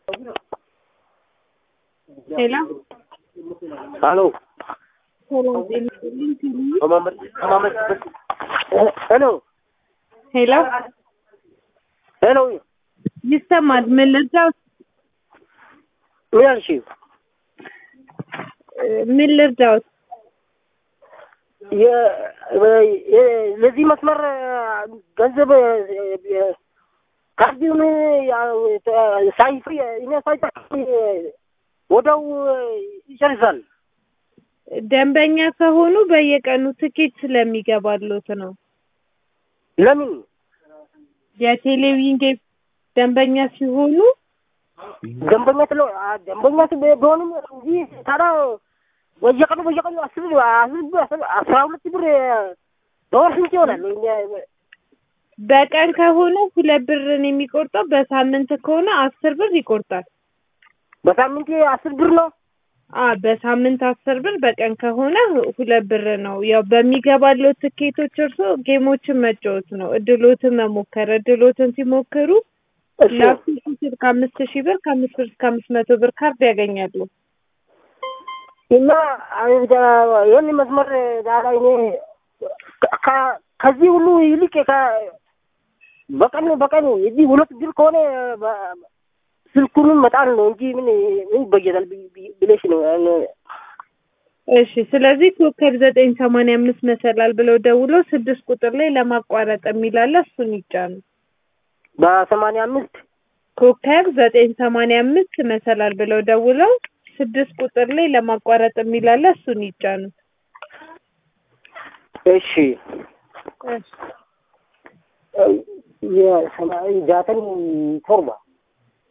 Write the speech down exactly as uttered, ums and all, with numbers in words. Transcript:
Hello. Hello. Hello. Hello. Hello. Hello. ይሰማል ምን ልርዳው? ምን አልሽኝ? ምን ልርዳው? ለዚህ መስመር ገንዘብ ካርዱን ሳይፍ እኔ ሳይጠቅ ወደው ይጨርሳል። ደንበኛ ከሆኑ በየቀኑ ትኬት ስለሚገባሉት ነው። ለምን? የቴሌቪዥን ጌም ደንበኛ ሲሆኑ ደንበኛ ስለ ደንበኛ ቢሆንም እንጂ ታዲያ በየቀኑ በየቀኑ አስር አስራ ሁለት ብር በወር ስንት ይሆናል? በቀን ከሆነ ሁለት ብርን የሚቆርጠው በሳምንት ከሆነ አስር ብር ይቆርጣል። በሳምንት አስር ብር ነው? አ በሳምንት አስር ብር በቀን ከሆነ ሁለት ብር ነው። ያው በሚገባለው ትኬቶች እርሶ ጌሞችን መጫወት ነው። እድሎትን መሞከር እድሎትን ሲሞክሩ ላፕቶፕ ከአምስት ሺህ ብር ከአምስት ብር እስከ አምስት መቶ ብር ካርድ ያገኛሉ። እና ይሄን መስመር ዳራ እኔ ከዚህ ሁሉ ይልቅ በቀን በቀን እዚህ ሁለት ብር ከሆነ ስልኩንም መጣል ነው እንጂ ምን ምን ይበየታል ብለሽ ነው። እሺ ስለዚህ ኮከብ ዘጠኝ ሰማንያ አምስት መሰላል ብለው ደውሎ ስድስት ቁጥር ላይ ለማቋረጥ የሚላለ እሱን ይጫኑ። በሰማንያ አምስት ኮከብ ዘጠኝ ሰማንያ አምስት መሰላል ብለው ደውለው ስድስት ቁጥር ላይ ለማቋረጥ የሚላለ እሱን ይጫኑ። እሺ እሺ የሰማይ ጃተን ቶርባ